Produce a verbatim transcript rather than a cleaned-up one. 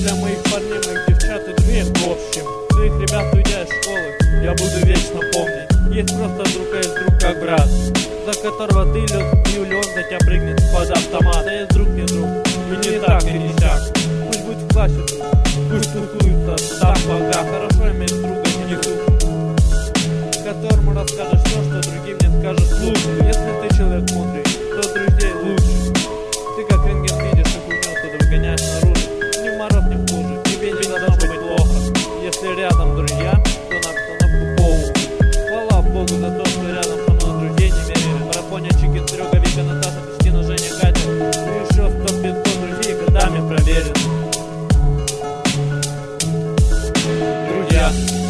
для моих парней, моих девчат и грех. В общем, своих ребят, уйдя из школы, я буду вечно помнить. Есть просто друг, а есть друг как брат, за которого ты лед, или он за тебя прыгнет под автомат. А есть друг не друг, и не так, и не так. Пусть будет в классе друг, пусть тусуется там пока. Хорошо иметь друга, не друг, которому расскажешь все, что другим не скажешь. Слушай, если ты человек мудрый, то друзей лучше. Ты как рентген видишь и хуйню оттуда выгоняешь наружу. Ни в мороз, ни в хуже, тебе не должно быть плохо. Если рядом друзья, то на обстановку похуй. Слава Богу за то, что рядом со мной друзей не мерили. Марафоне Чикин, Серега, Вика, Наташа, Кристина, Женя, Катя. И еще сто пятьсот друзей годами проверен. Друзья.